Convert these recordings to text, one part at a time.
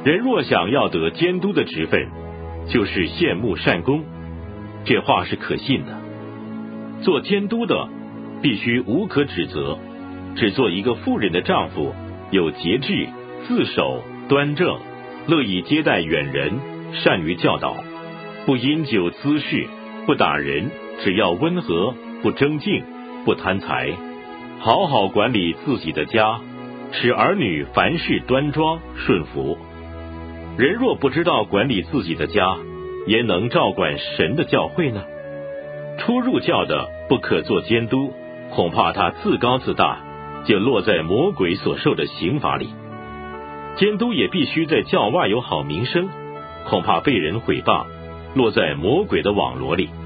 人若想要得监督的职分，就是羡慕善功，这话是可信的。做监督的必须无可指责，只做一个妇人的丈夫，有节制，自守端正，乐意接待远人，善于教导，不饮酒滋事，不打人，只要温和，不争竞，不贪财，好好管理自己的家，使儿女凡事端庄顺服。人若不知道管理自己的家，焉能照管神的教会呢？初入教的不可做监督，恐怕他自高自大，就落在魔鬼所受的刑罚里。监督也必须在教外有好名声，恐怕被人毁谤，落在魔鬼的网罗里。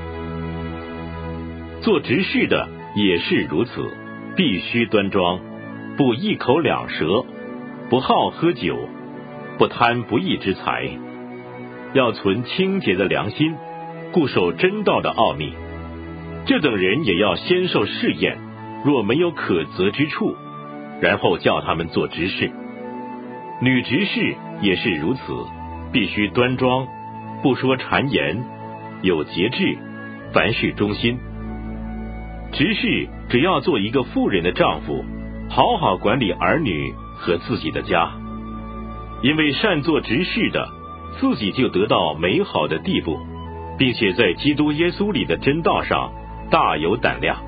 做执事的也是如此，必须端庄，不一口两舌，不好喝酒，不贪不义之财，要存清洁的良心，固守真道的奥秘。这等人也要先受试验，若没有可责之处，然后叫他们做执事。女执事也是如此，必须端庄，不说谗言，有节制，凡事忠心。执事只要做一个妇人的丈夫，好好管理儿女和自己的家，因为善做执事的，自己就得到美好的地步，并且在基督耶稣里的真道上大有胆量。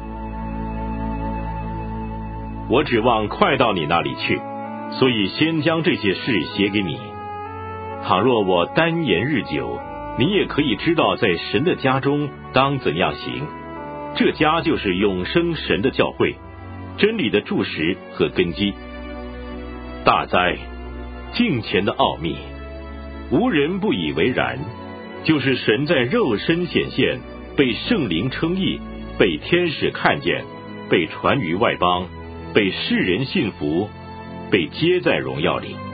我指望快到你那里去，所以先将这些事写给你。倘若我单言日久，你也可以知道在神的家中当怎样行。这家就是永生神的教会，真理的柱石和根基。大哉，敬虔的奥秘，无人不以为然，就是神在肉身显现，被圣灵称义，被天使看见，被传于外邦，被世人信服，被接在荣耀里。